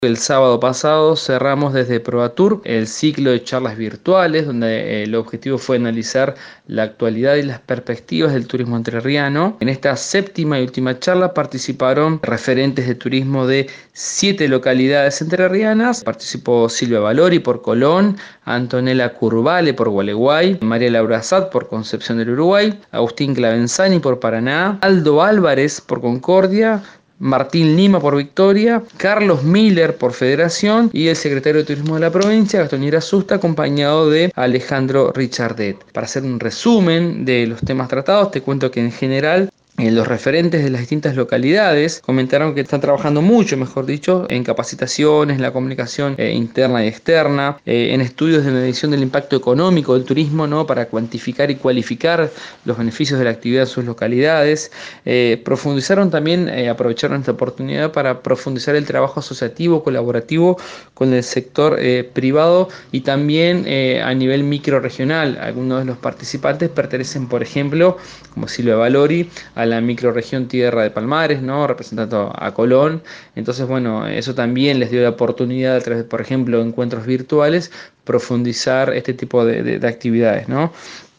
El sábado pasado cerramos desde ProAtour el ciclo de charlas virtuales, donde el objetivo fue analizar la actualidad y las perspectivas del turismo entrerriano. En esta séptima y última charla participaron referentes de turismo de 7 localidades entrerrianas. Participó Silvia Valori por Colón, Antonella Curvale por Gualeguay, María Laura Azad por Concepción del Uruguay, Agustín Clavenzani por Paraná, Aldo Álvarez por Concordia, Martín Lima por Victoria, Carlos Miller por Federación y el secretario de Turismo de la provincia, Gastón Irasusta, acompañado de Alejandro Richardet. Para hacer un resumen de los temas tratados, te cuento que en general los referentes de las distintas localidades comentaron que están trabajando mucho, mejor dicho, en capacitaciones, en la comunicación interna y externa, en estudios de medición del impacto económico del turismo, ¿no? Para cuantificar y cualificar los beneficios de la actividad en sus localidades. Profundizaron también, aprovecharon esta oportunidad para profundizar el trabajo asociativo, colaborativo con el sector privado y también a nivel microrregional. Algunos de los participantes pertenecen, por ejemplo, como Silvia Valori, a la microrregión Tierra de Palmares, ¿no? Representando a Colón. Entonces, bueno, eso también les dio la oportunidad a través, por ejemplo, de encuentros virtuales, profundizar este tipo de actividades, ¿no?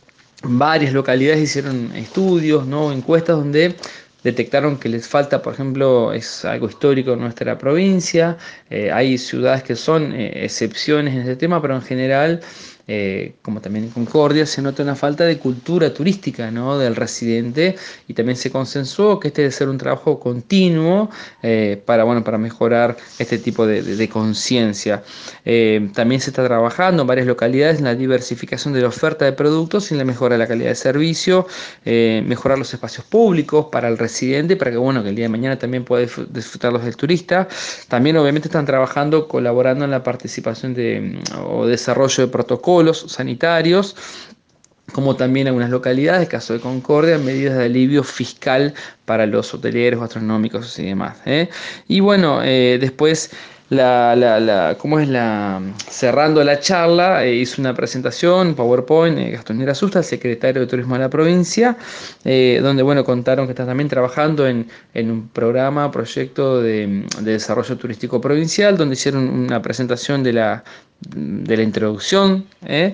Varias localidades hicieron estudios, ¿no? Encuestas donde detectaron que les falta, por ejemplo, es algo histórico en nuestra provincia. Hay ciudades que son excepciones en este tema, pero en general, como también en Concordia, se nota una falta de cultura turística, ¿no? Del residente, y también se consensuó que este debe ser un trabajo continuo para mejorar este tipo de conciencia. También se está trabajando en varias localidades en la diversificación de la oferta de productos y en la mejora de la calidad de servicio, mejorar los espacios públicos para el residente, para que, bueno, que el día de mañana también pueda disfrutarlos del turista. También obviamente están trabajando, colaborando en la participación o desarrollo de protocolos sanitarios, como también algunas localidades, caso de Concordia, medidas de alivio fiscal para los hoteleros, gastronómicos y demás. Y bueno, después ¿cómo es cerrando la charla, hizo una presentación, PowerPoint, Gastón Irasusta, el secretario de Turismo de la provincia, donde, bueno, contaron que están también trabajando en un proyecto de desarrollo turístico provincial, donde hicieron una presentación de la introducción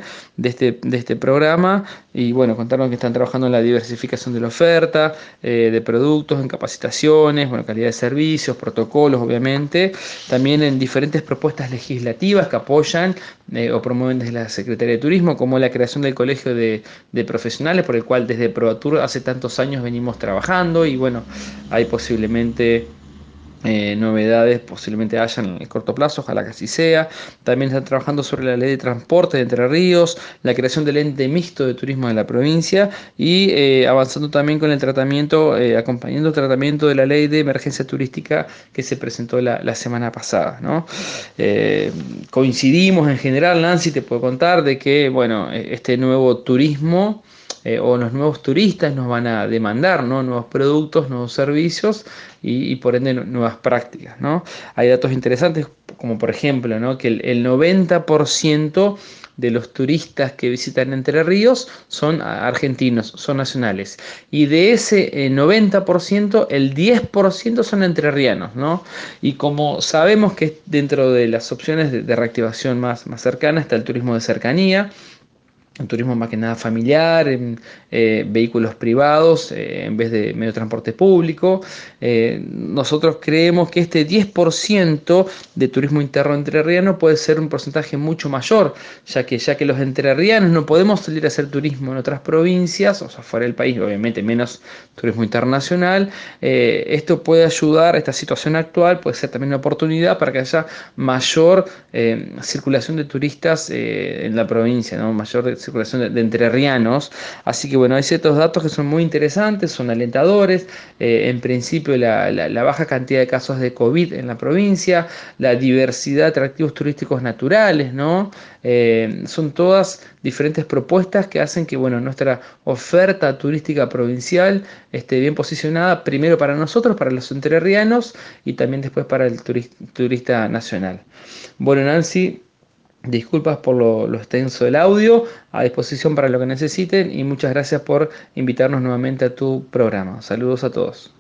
de este programa, y bueno, contaron que están trabajando en la diversificación de la oferta de productos, en capacitaciones, bueno, calidad de servicios, protocolos, obviamente, también en diferentes propuestas legislativas que apoyan o promueven desde la Secretaría de Turismo, como la creación del Colegio de Profesionales, por el cual desde ProAtour hace tantos años venimos trabajando, y bueno, hay posiblemente novedades, posiblemente hayan en el corto plazo, ojalá que así sea. También están trabajando sobre la ley de transporte de Entre Ríos, la creación del ente mixto de turismo de la provincia, y avanzando también con el tratamiento, acompañando el tratamiento de la ley de emergencia turística que se presentó la semana pasada, ¿no? Coincidimos en general, Nancy, te puedo contar de que, bueno, este nuevo turismo o los nuevos turistas nos van a demandar, ¿no? Nuevos productos, nuevos servicios y por ende nuevas prácticas, ¿no? Hay datos interesantes como, por ejemplo, ¿no? Que el 90% de los turistas que visitan Entre Ríos son argentinos, son nacionales. Y de ese 90%, el 10% son entrerrianos, ¿no? Y como sabemos que dentro de las opciones de reactivación más cercanas está el turismo de cercanía, un turismo más que nada familiar, en vehículos privados en vez de medio de transporte público. Nosotros creemos que este 10% de turismo interno entrerriano puede ser un porcentaje mucho mayor, ya que los entrerrianos no podemos salir a hacer turismo en otras provincias, o sea, fuera del país, obviamente menos turismo internacional. Esto puede ayudar, esta situación actual puede ser también una oportunidad para que haya mayor circulación de turistas en la provincia, ¿no? Mayor circulación de entrerrianos. Así que bueno, hay ciertos datos que son muy interesantes, son alentadores. En principio la baja cantidad de casos de COVID en la provincia, la diversidad de atractivos turísticos naturales, ¿no? Son todas diferentes propuestas que hacen que, bueno, nuestra oferta turística provincial esté bien posicionada, primero para nosotros, para los entrerrianos, y también después para el turista nacional. Bueno, Nancy, disculpas por lo extenso del audio, a disposición para lo que necesiten, y muchas gracias por invitarnos nuevamente a tu programa. Saludos a todos.